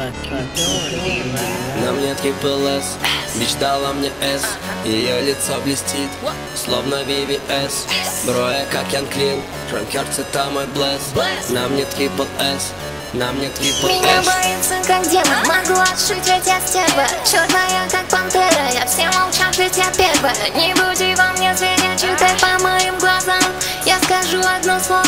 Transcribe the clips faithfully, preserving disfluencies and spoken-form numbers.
На мне трипл эс, бич дала мне эс. Ее лицо блестит, словно ви ви эс. Бро, я как Ян Клин, Шранкерц это мой блэс. На мне трипл эс, на мне трипл эс. Меня боится как демон, могу отшить, ведь я стерва. Черная как пантера, я все молчат, ведь я первая. Не буди во мне зверя, читай по моим глазам. Я скажу одно слово.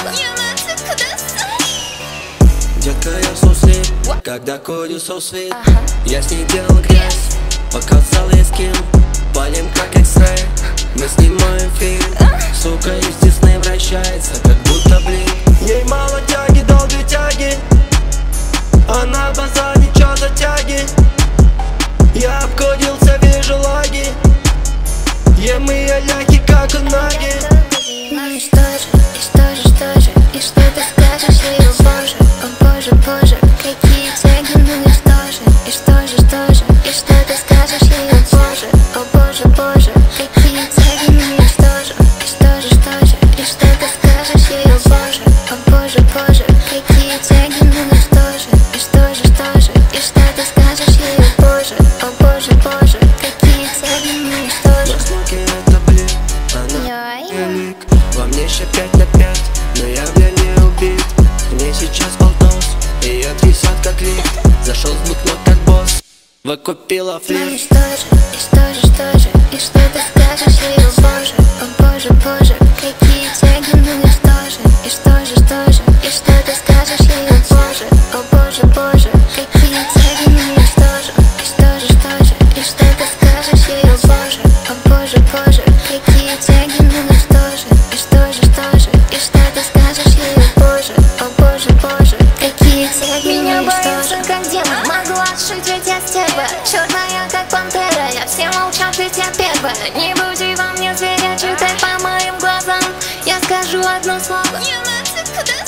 Детка, я so sweet, когда курю so sweet. Я с ней делал грязь, показал ей с кем. Палим как X-ray, мы снимаем фильм. Сука из Дисней вращается, как будто блин. Ей мало тяги, долгой тяги. Она базарит, чё за тяги. Я обходился, вижу лаги. Ем ее ляхи, как у наги. Ну и что же, и что же, что же, и что ты скажешь ей, о боже, о боже, боже, какие тяги, ну и что же, и что же, что же, и что ты скажешь ей, о боже, о боже, боже, какие тяги, ну и что же, и что же, что же, и что ты скажешь ей, о боже, о боже, боже, какие тяги, ну и что же, и что же, что же, и что ты скажешь ей, о боже, о боже, боже, какие тяги, ну и что же. Смоки это блин, она велик. Во мне еще пять на пять, но я, бля, не убит. Мне сейчас полтос, ее трясет как лифт. Зашел с букнот как босс, выкупила Ну и флирт. что же, и что же, что же, и что ты скажешь ей, о боже, о боже, боже, какие тяги, ну и что же, и что же, что же, и что ты скажешь ей, о боже, о боже, боже, какие тяги, ну и что же, и что же, что же, и что ты скажешь ей, о боже, о боже, боже, какие тяги, ну и что же, и что же, что же, и что ты скажешь ей, о боже, о боже, боже, какие тяги, ну и что же. Как демон, могу отшить, ведь я стерва. Черная как пантера, я все молчат, ведь я первая. Не буди во мне зверя, читай по моим глазам. Я скажу одно слово.